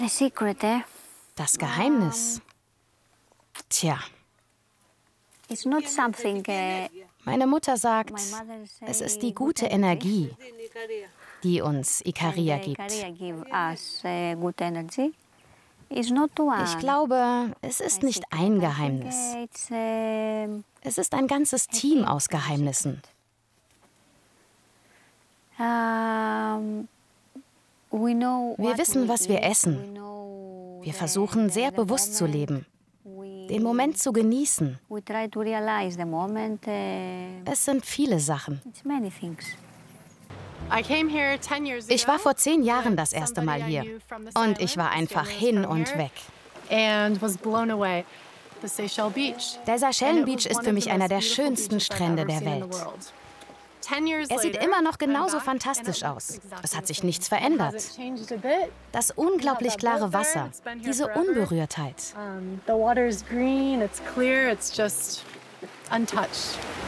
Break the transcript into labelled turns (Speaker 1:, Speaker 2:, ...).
Speaker 1: Das Geheimnis. Tja. Meine Mutter sagt, es ist die gute Energie, die uns Ikaria gibt. Ich glaube, es ist nicht ein Geheimnis. Es ist ein ganzes Team aus Geheimnissen. Wir wissen, was wir essen. Wir versuchen, sehr bewusst zu leben, den Moment zu genießen. Es sind viele Sachen. Ich war vor 10 Jahren das erste Mal hier und ich war einfach hin und weg. Der Seychellen Beach ist für mich einer der schönsten Strände der Welt. Er sieht immer noch genauso fantastisch aus. Es hat sich nichts verändert. Das unglaublich klare Wasser, diese Unberührtheit.
Speaker 2: The water is green, it's clear, it's just untouched.